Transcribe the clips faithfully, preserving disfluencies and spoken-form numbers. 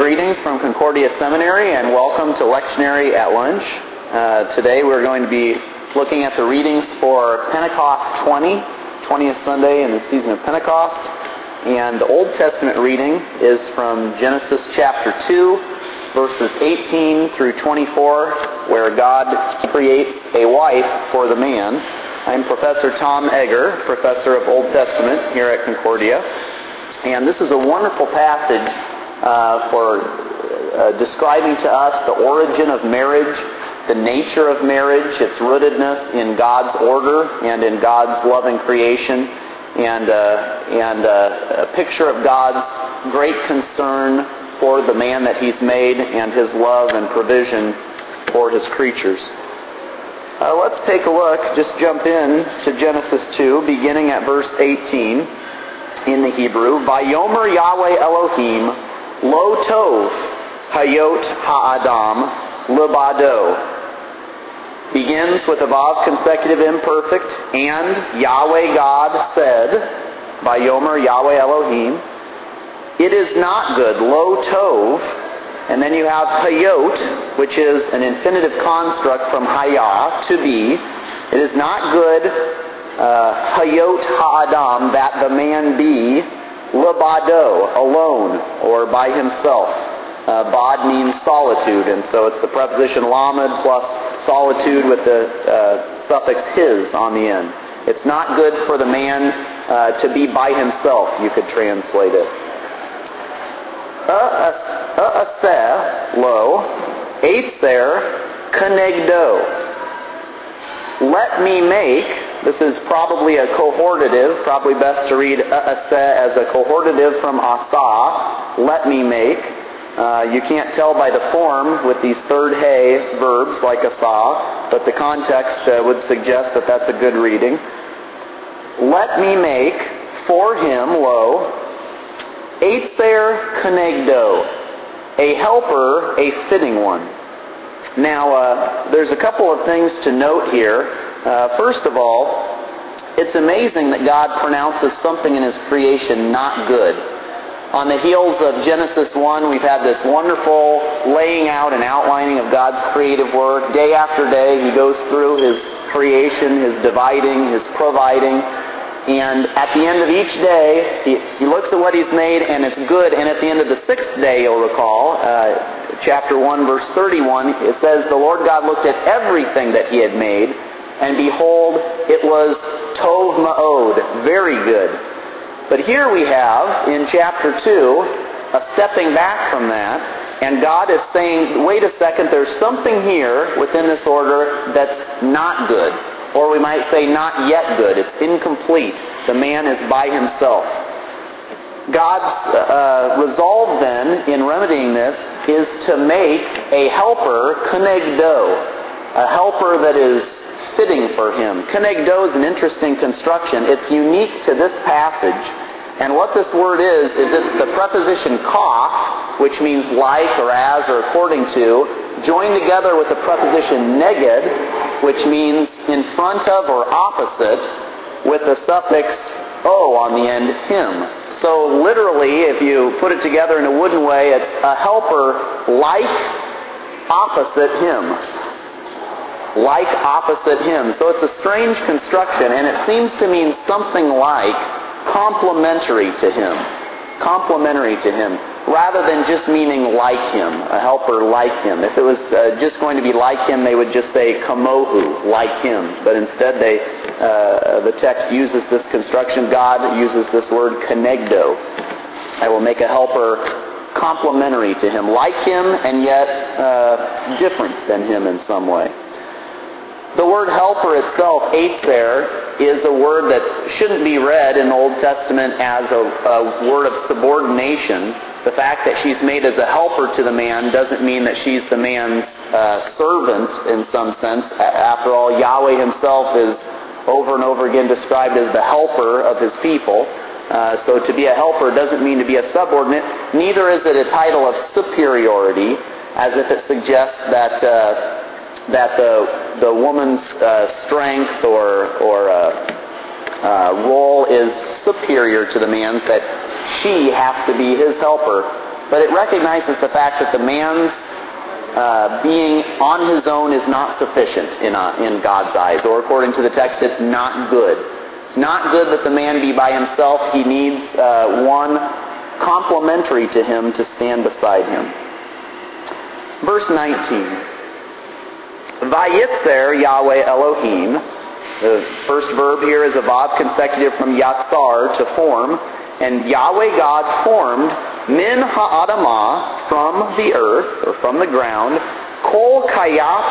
greetings from Concordia Seminary and welcome to Lectionary at Lunch. Uh, today we're going to be looking at the readings for Pentecost twenty, twentieth Sunday in the season of Pentecost. And the Old Testament reading is from Genesis chapter two, verses eighteen through twenty-four, where God creates a wife for the man. I'm Professor Tom Egger, Professor of Old Testament here at Concordia. And this is a wonderful passage uh, for uh, describing to us the origin of marriage, the nature of marriage, its rootedness in God's order and in God's loving creation, and, uh, and uh, a picture of God's great concern for the man that He's made and His love and provision for His creatures. Uh, let's take a look, just jump in to Genesis two, beginning at verse eighteen in the Hebrew. Vayomer Yahweh Elohim Lo Tov Hayot Ha'adam Lebado. Begins with a vav consecutive imperfect, and Yahweh God said, Vayomer Yahweh Elohim, it is not good, Lo Tov, and then you have Hayot, which is an infinitive construct from Haya, to be. It is not good, uh, Hayot Ha'adam, that the man be, Lebado, alone, or by himself. Uh, Bad means solitude, and so it's the preposition lamed plus solitude with the uh, suffix his on the end. It's not good for the man uh, to be by himself, you could translate it. A'aseh, lo, either, kenegdo. Let me make. This is probably a cohortative, probably best to read a'aseh as a cohortative from asa, let me make. Uh, you can't tell by the form with these third hay verbs like asa, but the context uh, would suggest that that's a good reading. Let me make for him, lo, either kenegdo, a helper, a fitting one. Now, uh, there's a couple of things to note here. Uh, first of all, it's amazing that God pronounces something in His creation not good. On the heels of Genesis one, we've had this wonderful laying out and outlining of God's creative work. Day after day, He goes through His creation, His dividing, His providing. And at the end of each day, He, he looks at what He's made and it's good. And at the end of the sixth day, you'll recall, uh, chapter one, verse thirty-one, it says, the Lord God looked at everything that He had made, and behold, it was tov ma'od, very good. But here we have, in chapter two, a stepping back from that, and God is saying, wait a second, there's something here within this order that's not good. Or we might say not yet good. It's incomplete. The man is by himself. God's uh, resolve then, in remedying this, is to make a helper, kenegdo, a helper that is fitting for him. Kenegdo is an interesting construction. It's unique to this passage. And what this word is, is it's the preposition kaf, which means like or as or according to, joined together with the preposition neged, which means in front of or opposite, with the suffix o on the end, him. So literally, if you put it together in a wooden way, it's a helper like opposite him. Like opposite him. So it's a strange construction, and it seems to mean something like complementary to him. Complementary to him. Rather than just meaning like him. A helper like him. If it was uh, just going to be like him, they would just say kamohu, like him. But instead they, uh, the text uses this construction. God uses this word kenegdo. I will make a helper complementary to him. Like him, and yet uh, different than him in some way. The word helper itself, either, is a word that shouldn't be read in the Old Testament as a, a word of subordination. The fact that she's made as a helper to the man doesn't mean that she's the man's uh, servant in some sense. After all, Yahweh Himself is over and over again described as the helper of His people. Uh, so to be a helper doesn't mean to be a subordinate. Neither is it a title of superiority, as if it suggests that... Uh, that the the woman's uh, strength or or uh, uh, role is superior to the man's, that she has to be his helper. but it recognizes the fact that the man's uh, being on his own is not sufficient in, uh, in God's eyes. Or according to the text, it's not good. It's not good that the man be by himself. He needs uh, one complementary to him to stand beside him. Verse nineteen. Vayitzer Yahweh Elohim. The first verb here is a vav consecutive from yatzar, to form. And Yahweh God formed min ha'adamah, from the earth, or from the ground, kol kayat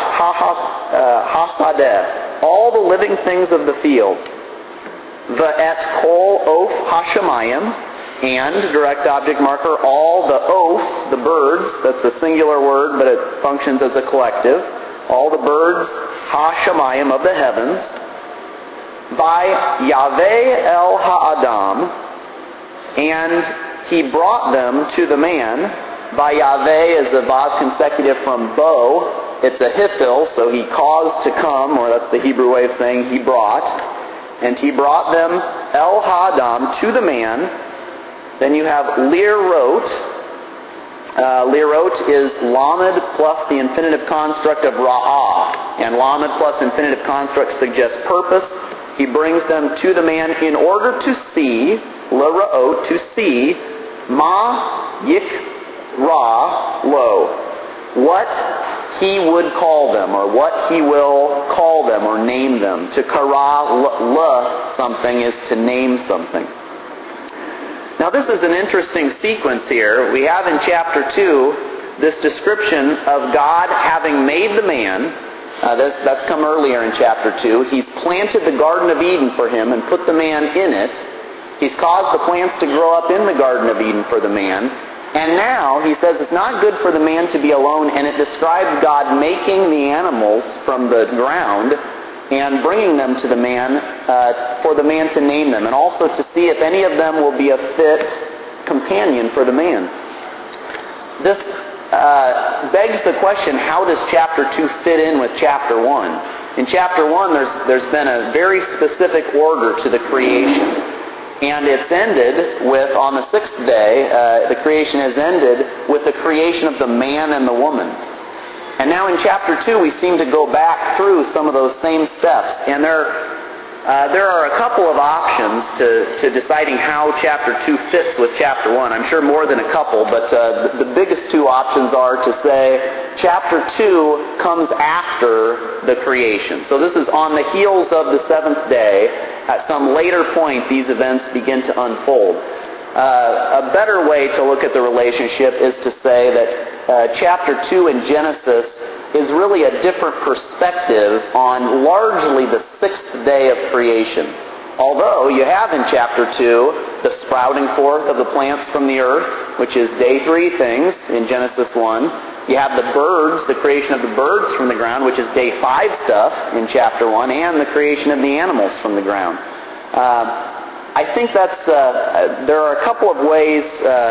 hasadeh, all the living things of the field. Va'et kol oaf hashamayim, and, direct object marker, all the oaf, the birds, that's a singular word, but it functions as a collective, all the birds, hashamayim, of the heavens, by Yahweh el ha'adam, and he brought them to the man. By Yahweh is the vav consecutive from bo. It's a hifil, so he caused to come, or that's the Hebrew way of saying he brought. And he brought them el ha'adam, to the man. Then you have lirot. Uh, lirot is lamed plus the infinitive construct of ra'ah. And lamed plus infinitive construct suggests purpose. He brings them to the man in order to see, lirot, to see, ma yik ra lo, what he would call them, or what he will call them, or name them. To kara la something is to name something. Now this is an interesting sequence here. We have in chapter two this description of God having made the man. Uh, that's, that's come earlier in chapter two. He's planted the Garden of Eden for him and put the man in it. He's caused the plants to grow up in the Garden of Eden for the man. And now he says it's not good for the man to be alone, and it describes God making the animals from the ground and bringing them to the man uh, for the man to name them, and also to see if any of them will be a fit companion for the man. This uh, begs the question, how does chapter two fit in with chapter one? In chapter one, there's there's been a very specific order to the creation. And it's ended with, on the sixth day, uh, the creation has ended with the creation of the man and the woman. And now in chapter two, we seem to go back through some of those same steps. And there, uh, there are a couple of options to, to deciding how chapter two fits with chapter one. I'm sure more than a couple, but uh, the, the biggest two options are to say chapter two comes after the creation. So this is on the heels of the seventh day. At some later point, these events begin to unfold. Uh, a better way to look at the relationship is to say that uh, chapter two in Genesis is really a different perspective on largely the sixth day of creation. Although you have in chapter two the sprouting forth of the plants from the earth, which is day three things in Genesis one. You have the birds, the creation of the birds from the ground, which is day five stuff in chapter one, and the creation of the animals from the ground. Uh, I think that's, uh, there are a couple of ways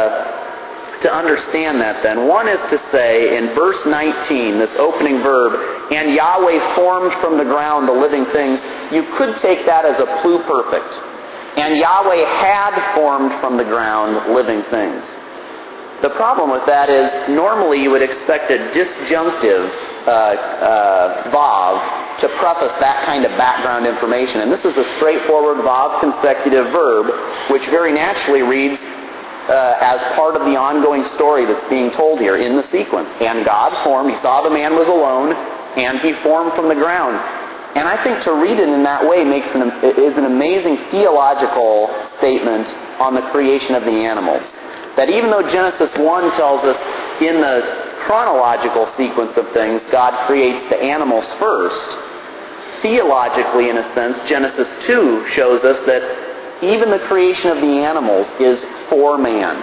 uh, to understand that then. One is to say in verse nineteen, this opening verb, and Yahweh formed from the ground the living things, you could take that as a pluperfect. And Yahweh had formed from the ground living things. The problem with that is normally you would expect a disjunctive uh, uh, vav to preface that kind of background information. And this is a straightforward vav consecutive verb, which very naturally reads uh, as part of the ongoing story that's being told here in the sequence. And God formed, he saw the man was alone, and he formed from the ground. And I think to read it in that way makes an, is an amazing theological statement on the creation of the animals. That even though Genesis one tells us in the chronological sequence of things, God creates the animals first, theologically in a sense, Genesis two shows us that even the creation of the animals is for man.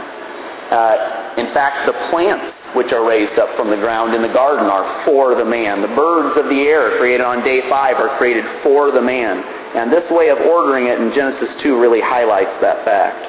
Uh, in fact, the plants which are raised up from the ground in the garden are for the man. The birds of the air created on day five are created for the man. And this way of ordering it in Genesis two really highlights that fact.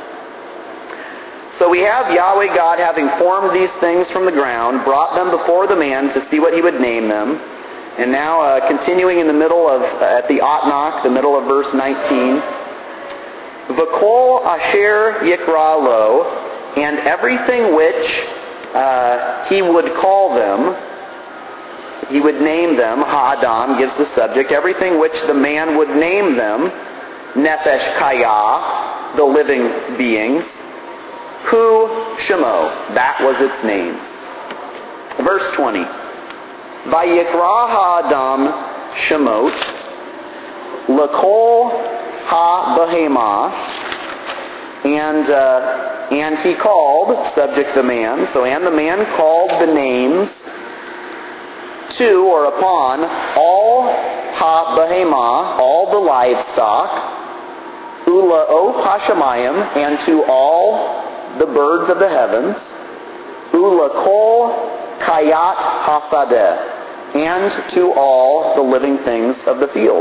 So we have Yahweh God having formed these things from the ground, brought them before the man to see what he would name them. And now uh, continuing in the middle of, uh, at the Atnach, the middle of verse nineteen, V'kol asher yikra lo, and everything which uh, he would call them, he would name them, Ha'adam gives the subject, everything which the man would name them, Nefesh Kaya, the living beings, Hu Shemo, that was its name. Verse twenty. Vayikra Ha'adam Shemot, L'kol Ha-Behema, and uh, and he called, subject the man, so and the man called the names to or upon all Ha-Behema, all the livestock, Ula'of Hashemayim, and to all the birds of the heavens, Ula'kol Kayat Hasadeh, and to all the living things of the field.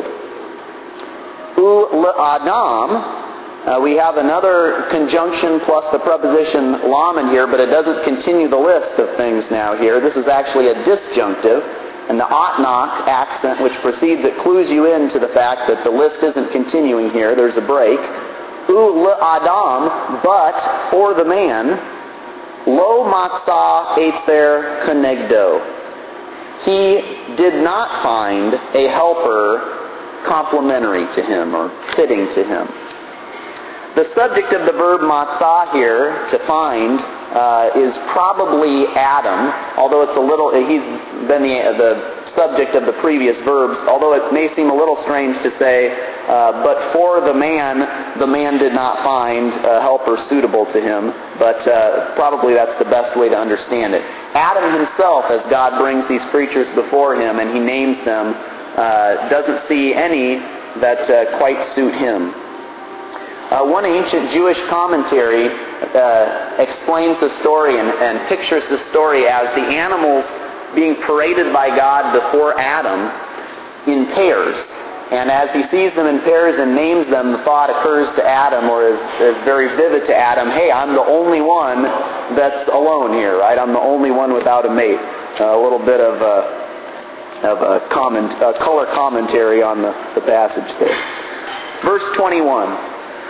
Ula'adam, uh, we have another conjunction plus the preposition lamed here, but it doesn't continue the list of things now here. This is actually a disjunctive, and the atnak accent which precedes it clues you into the fact that the list isn't continuing here. There's a break. Ula'adam, but for the man, lo matzah etzer kenegdo. He did not find a helper complementary to him or fitting to him. The subject of the verb matzah here, to find, uh, is probably Adam, although it's a little, he's been the, the subject of the previous verbs, although it may seem a little strange to say, uh, but for the man, the man did not find a helper suitable to him, but uh, probably that's the best way to understand it. Adam himself, as God brings these creatures before him and he names them, uh, doesn't see any that uh, quite suit him. Uh, one ancient Jewish commentary uh, explains the story and, and pictures the story as the animals being paraded by God before Adam in pairs. And as he sees them in pairs and names them, the thought occurs to Adam, or is, is very vivid to Adam, hey, I'm the only one that's alone here, right? I'm the only one without a mate. Uh, a little bit of a, of a comment, uh, color commentary on the, the passage there. Verse twenty-one.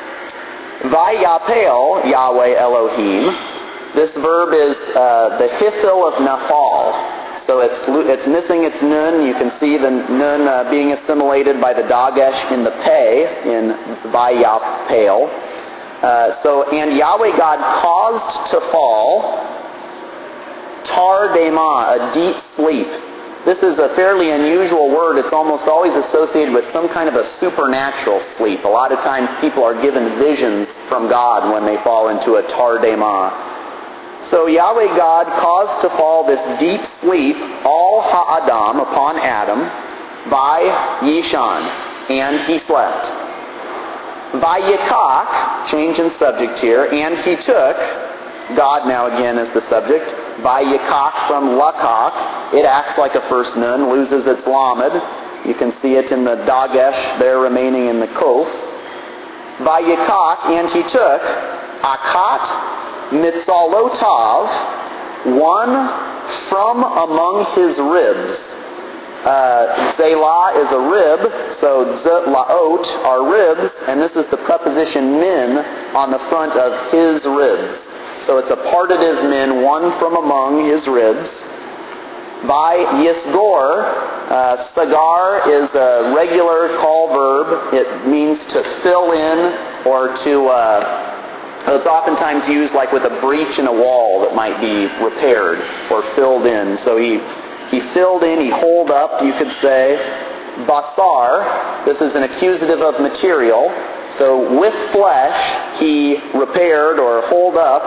Vayapel Yahweh Elohim. This verb is uh, the hifil of nafal. So it's it's missing its nun. You can see the nun uh, being assimilated by the dagesh in the pei in Vayapel. Uh, so, and Yahweh God caused to fall tar dema, a deep sleep. This is a fairly unusual word. It's almost always associated with some kind of a supernatural sleep. A lot of times people are given visions from God when they fall into a tardema. So Yahweh God caused to fall this deep sleep, all ha'adam, upon Adam, by Yishan, and he slept. By Yikak, change in subject here, and he took, God now again is the subject, by Yikak from Lakak, it acts like a first nun, loses its lamed. You can see it in the dagesh there remaining in the kof. By Yikak, and he took Akat Mitzalotav, one from among his ribs. Uh, Zelah is a rib, so Zlaot are ribs, and this is the preposition min on the front of his ribs. So it's a partitive min, one from among his ribs. By Yisgor, uh, sagar is a regular call verb. It means to fill in or to, uh, it's oftentimes used like with a breach in a wall that might be repaired or filled in. So he, he filled in, he holed up, you could say. Basar, this is an accusative of material. So with flesh, he repaired or holed up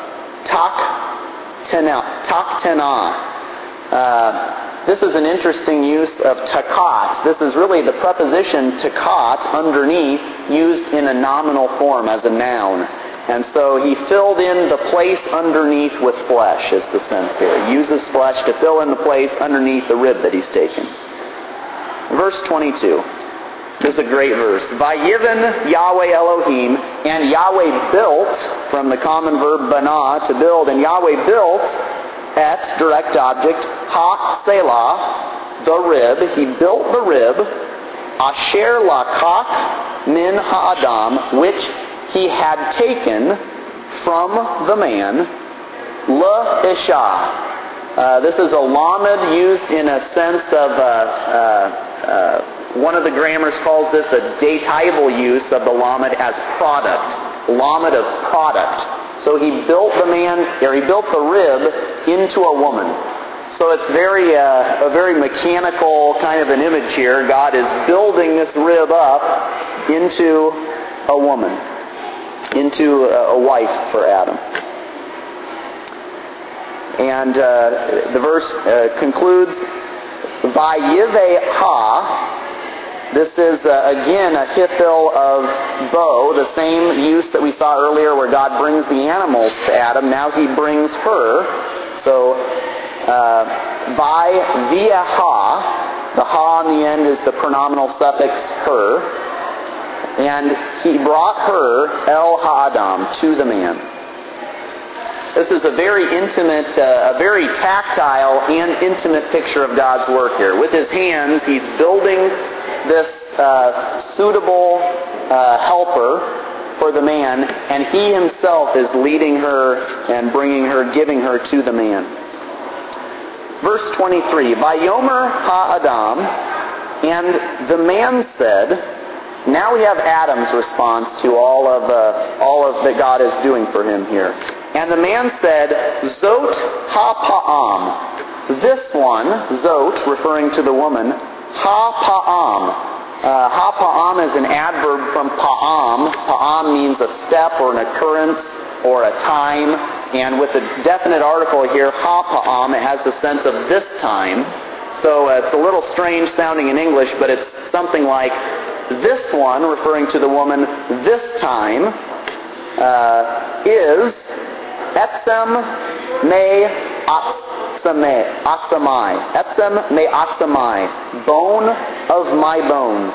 tak tena. Tak tena. Uh, this is an interesting use of takat. This is really the preposition takat underneath used in a nominal form as a noun. And so he filled in the place underneath with flesh is the sense here. He uses flesh to fill in the place underneath the rib that he's taken. Verse twenty-two. This is a great verse. Vayiven Yahweh Elohim, and Yahweh built, from the common verb bana, to build, and Yahweh built, et, direct object, ha selah, the rib. He built the rib, asher lakak min ha'adam, which he had taken from the man, L'Isha. Uh, this is a lamed used in a sense of, uh, uh, uh, one of the grammars calls this a datival use of the lamed as product. Lamed of product. So he built the man, or he built the rib into a woman. So it's very, uh, a very mechanical kind of an image here. God is building this rib up into a woman, into a, a wife for Adam. And uh, the verse uh, concludes, Vayiveha. This is, uh, again, a hithil of bow, the same use that we saw earlier where God brings the animals to Adam. Now he brings her. So, uh, Vayiveha, the ha on the end is the pronominal suffix her. And he brought her, El Ha'adam, to the man. This is a very intimate, uh, a very tactile and intimate picture of God's work here. With his hands, he's building this uh, suitable uh, helper for the man, and he himself is leading her and bringing her, giving her to the man. Verse twenty-three, Vayomer Ha'adam, and the man said. Now we have Adam's response to all of uh, all of that God is doing for him here. And the man said, Zot ha'pa'am. This one, Zot, referring to the woman, ha'pa'am. Uh, ha'pa'am is an adverb from pa'am. Pa'am means a step or an occurrence or a time. And with a definite article here, ha'pa'am, it has the sense of this time. So uh, it's a little strange sounding in English, but it's something like, this one, referring to the woman, this time, uh, is Etzem me aksamai. Etzem me aksamai. Bone of my bones.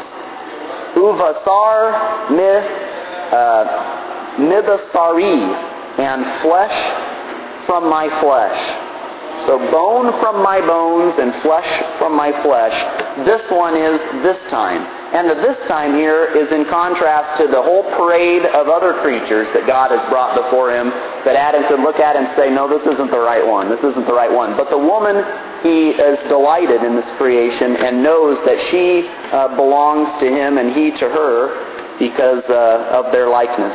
Uvasar mi uh, mibasari. And flesh from my flesh. So bone from my bones and flesh from my flesh. This one is this time. And the this time here is in contrast to the whole parade of other creatures that God has brought before him that Adam could look at and say, no, this isn't the right one. This isn't the right one. But the woman, he is delighted in this creation and knows that she uh, belongs to him and he to her because uh, of their likeness.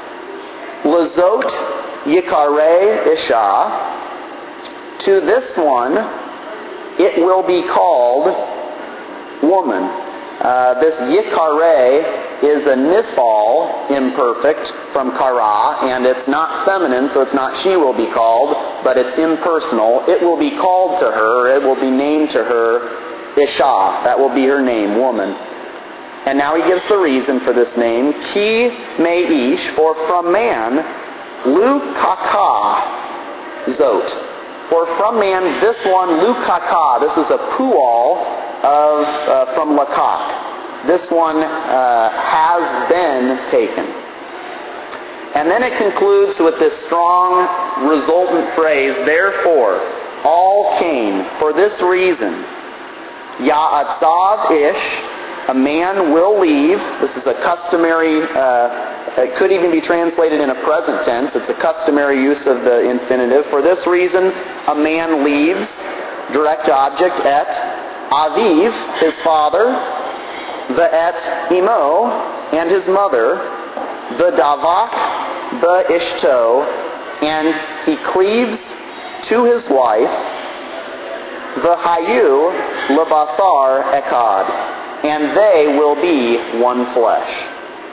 Lazot Yikare Isha. To this one, it will be called woman. Uh, this Yikare is a nifal imperfect from kara, and it's not feminine, so it's not she will be called, but it's impersonal. It will be called to her, it will be named to her Isha. That will be her name, woman. And now he gives the reason for this name. Ki meish, or from man, lu kaka zot. For from man, this one, Lukaka, this is a pual of uh, from Lakak. This one uh, has been taken. And then it concludes with this strong resultant phrase, therefore, all came for this reason. Ya'atzav ish, a man will leave. This is a customary, uh, it could even be translated in a present tense. It's a customary use of the infinitive. For this reason, a man leaves, direct object, et, aviv, his father, the et imo, and his mother, the davak, the ishto, and he cleaves to his wife, the hayu, lebasar ekad, and they will be one flesh.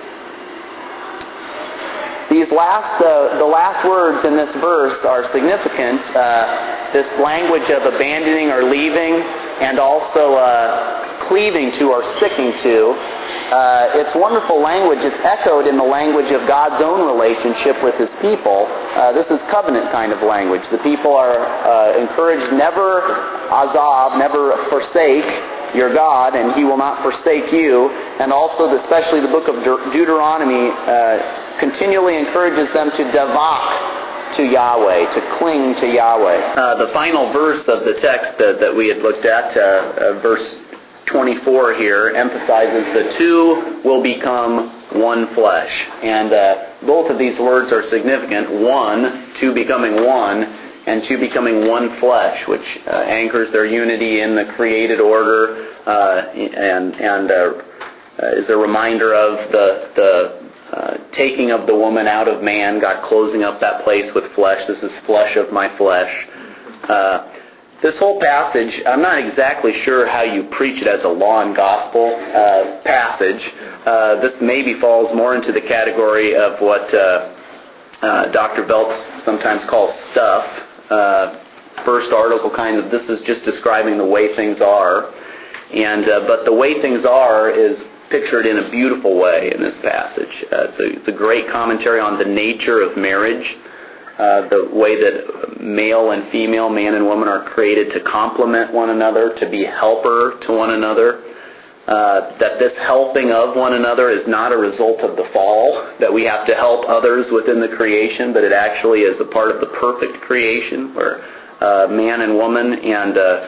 These last, uh, the last words in this verse are significant. Uh, this language of abandoning or leaving, and also uh, cleaving to or sticking to. Uh, it's wonderful language. It's echoed in the language of God's own relationship with His people. Uh, this is covenant kind of language. The people are uh, encouraged never azav, never forsake your God, and He will not forsake you. And also, especially the book of De- Deuteronomy uh, continually encourages them to davak to Yahweh, to cling to Yahweh. Uh, the final verse of the text uh, that we had looked at, uh, uh, verse twenty-four here, emphasizes the two will become one flesh. And uh, both of these words are significant. One, two becoming one, and two becoming one flesh, which uh, anchors their unity in the created order uh, and and uh, is a reminder of the the uh, taking of the woman out of man, God closing up that place with flesh. This is flesh of my flesh. Uh, This whole passage, I'm not exactly sure how you preach it as a law and gospel uh, passage. Uh, this maybe falls more into the category of what uh, uh, Doctor Belts sometimes calls stuff. Uh, first article kind of, this is just describing the way things are. and uh, But the way things are is pictured in a beautiful way in this passage. Uh, it's, a, it's a great commentary on the nature of marriage. Uh, the way that male and female, man and woman, are created to complement one another, to be helper to one another. Uh, that this helping of one another is not a result of the fall, that we have to help others within the creation, but it actually is a part of the perfect creation, where uh, man and woman and uh,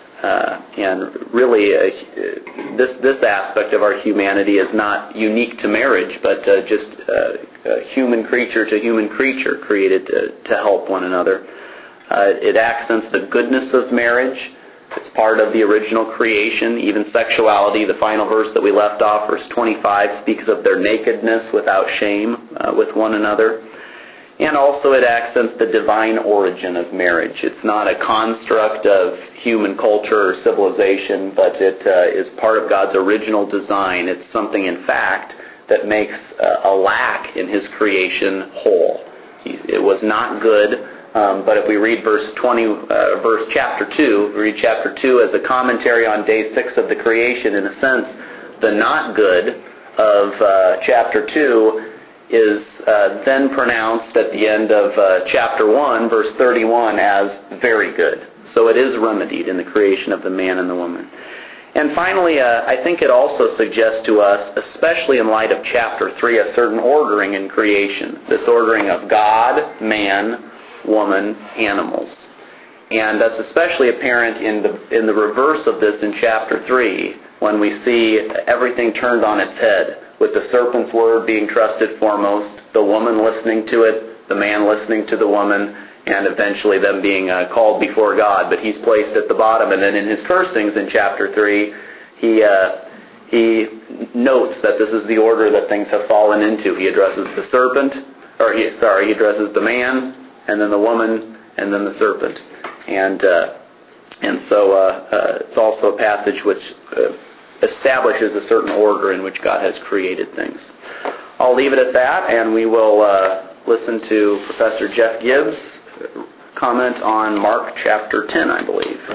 uh, and really uh, this this aspect of our humanity is not unique to marriage, but uh, just uh, a human creature to human creature created to, to help one another. Uh, it accents the goodness of marriage. It's part of the original creation. Even sexuality, the final verse that we left off, verse twenty-five, speaks of their nakedness without shame uh, with one another. And also it accents the divine origin of marriage. It's not a construct of human culture or civilization, but it uh, is part of God's original design. It's something, in fact, that makes uh, a lack in His creation whole. It was not good, um, but if we read verse twenty, uh, verse chapter two, we read chapter two as a commentary on day six of the creation. In a sense, the not good of uh, chapter two is uh, then pronounced at the end of uh, chapter one, verse thirty-one, as very good. So it is remedied in the creation of the man and the woman. And finally, uh, I think it also suggests to us, especially in light of chapter three, a certain ordering in creation. This ordering of God, man, woman, animals. And that's especially apparent in the in the reverse of this in chapter three, when we see everything turned on its head, with the serpent's word being trusted foremost, the woman listening to it, the man listening to the woman, and eventually them being uh, called before God. But he's placed at the bottom. And then in his cursings in chapter three, he uh, he notes that this is the order that things have fallen into. He addresses the serpent, or he, sorry, he addresses the man, and then the woman, and then the serpent. And uh, and so uh, uh, it's also a passage which uh, establishes a certain order in which God has created things. I'll leave it at that, and we will uh, listen to Professor Jeff Gibbs comment on Mark chapter ten, I believe.